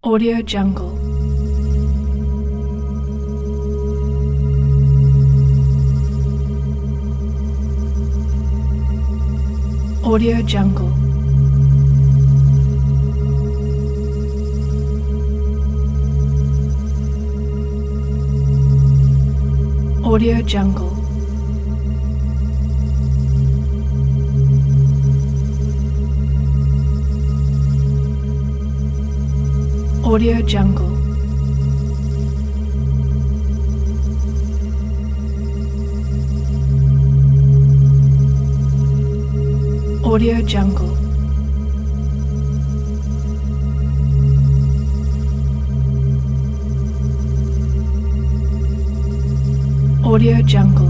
Audio Jungle. Audio Jungle. Audio Jungle. Audio Jungle. Audio Jungle. Audio Jungle.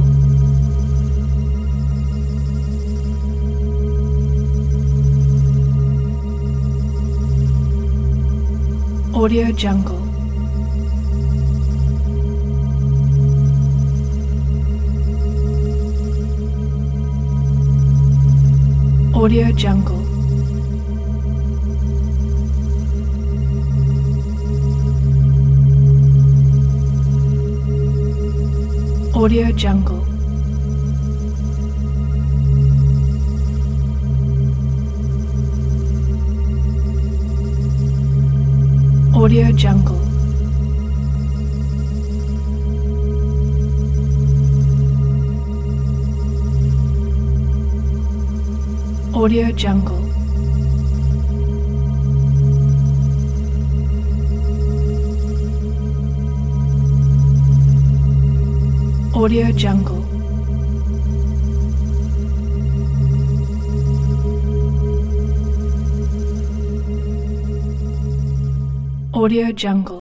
Audio Jungle. Audio Jungle. Audio Jungle. Audio Jungle. Audio Jungle. Audio Jungle. Audio Jungle.